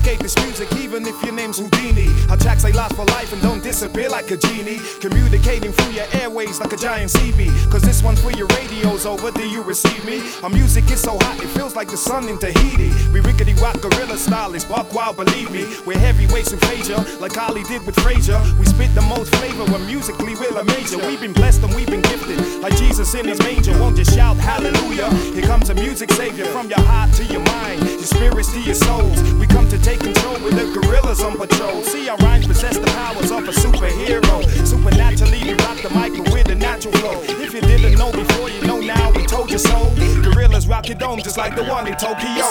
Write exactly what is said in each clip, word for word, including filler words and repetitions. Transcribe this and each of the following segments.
escape this music, even if your name's Houdini. Our tracks they last for life and don't disappear like a genie. Communicating through your airways like a giant C B. Cause this one for your radio's over, do you receive me? Our music is so hot, it feels like the sun in Tahiti. We rickety rock gorilla style, it's buck wild, believe me. We're heavyweights in Frazier, like Ollie did with Frazier. We spit the most flavor when musically we're a major. We've been blessed and we've been gifted, like Jesus in his manger. Won't you shout hallelujah? Here comes a music savior, from your heart to your mind, your spirits to your souls. We come to take control with the gorillas on patrol. See, our rhymes possess the powers of a superhero. Supernaturally, we rock the mic with a natural flow. If you didn't know before, you know now, we told you so. Gorillas rock your dome just like the one in Tokyo.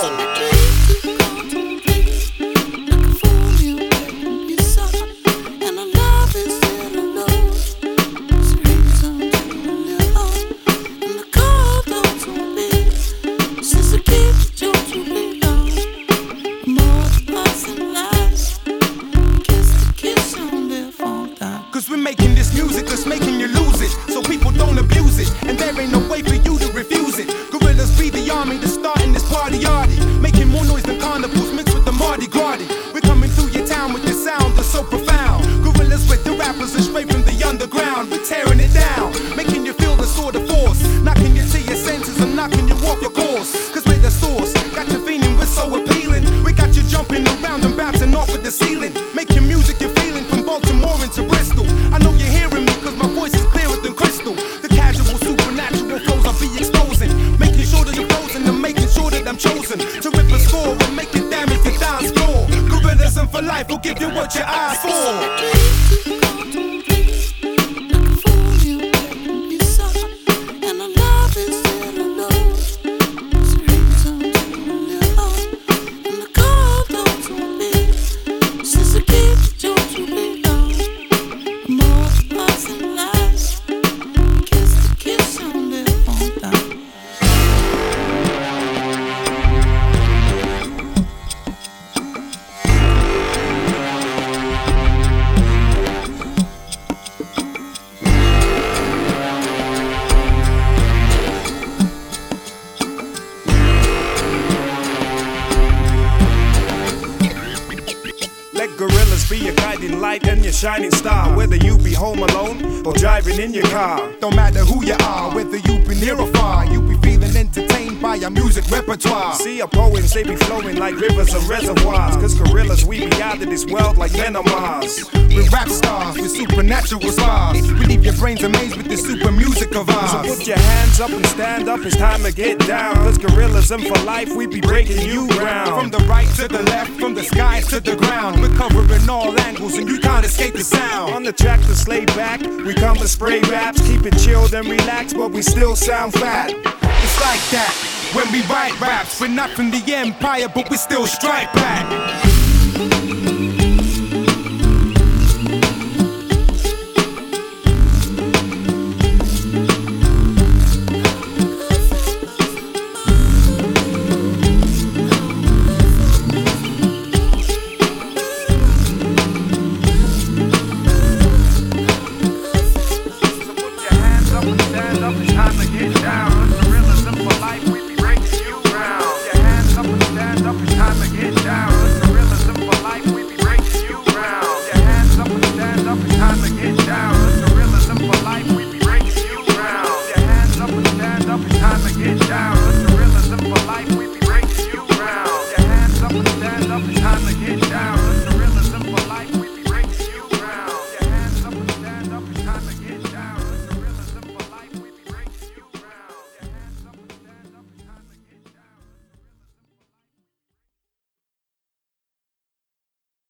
Shining star, whether you be home alone or driving in your car. Don't matter who you are, whether you be near or far, you be feeling entertained by our music repertoire. See our poems, they be flowing like rivers and reservoirs. Cause gorillas, we be out of this world like men on Mars. We're rap stars with supernatural stars. We leave your brains amazed with the super music of ours. So put your hands up and stand up, it's time to get down. Cause gorillas and for life, we be breaking you ground. From the right to the left, from the skies to the ground, we're covering all angles and you can't escape the sound. On the track to slay back, we come to spray raps. Keep it chilled and relaxed, but we still sound fat. It's like that when we write raps. We're not from the empire, but we still strike back. Get down, the gorillas and for life we be breaking you ground. Your hands up and stand up.